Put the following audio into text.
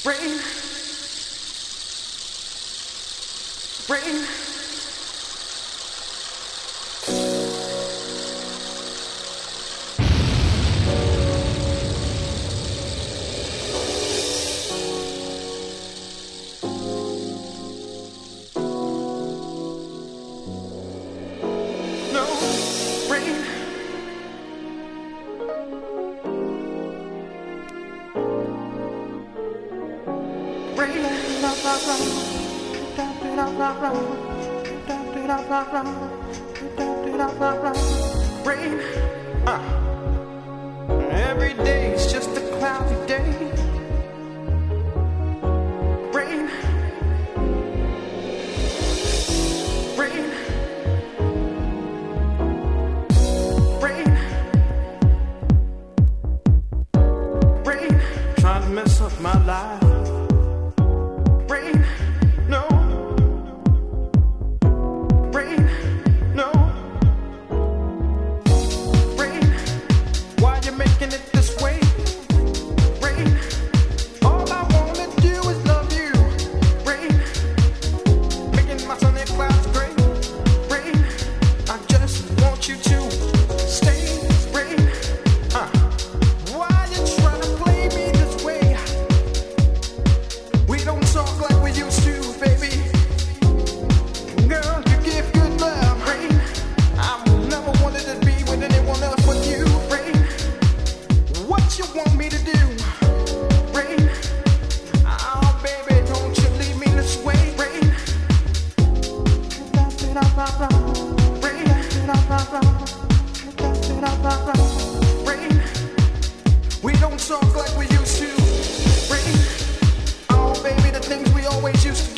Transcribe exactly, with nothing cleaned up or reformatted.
Rain, rain. No, rain. Rain, uh, every day's just a cloudy day. Rain, rain, rain, rain, trying to mess up my life. Rain, no. Rain, no. Rain, why you making it this way? Rain, all I wanna do is love you. Rain, making my sunny clouds gray. Rain, I just want you to stay. Rain, uh, why you trying to play me this way? We don't talk like we used to, baby. Girl, you give good love. Rain, I never wanted to be with anyone else but you. Rain, what you want me to do? Rain, oh baby, don't you leave me this way. Rain, rain, rain, we don't talk like we used to. Rain, oh baby, the things we always used to